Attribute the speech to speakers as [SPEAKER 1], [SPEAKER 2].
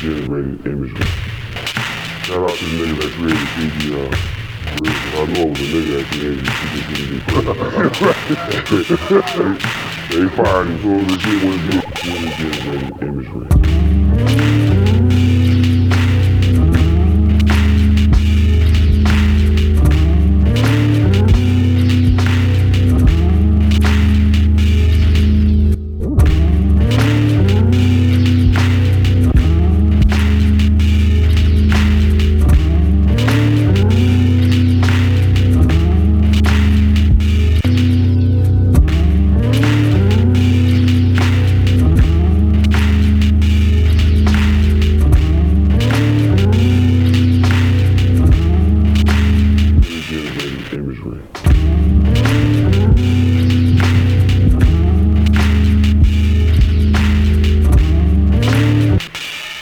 [SPEAKER 1] computer-generated imagery. Shout out to the nigga that created PBR. I know it was a nigga that created PBR. They fired him for all this shit when he computer-generated imagery.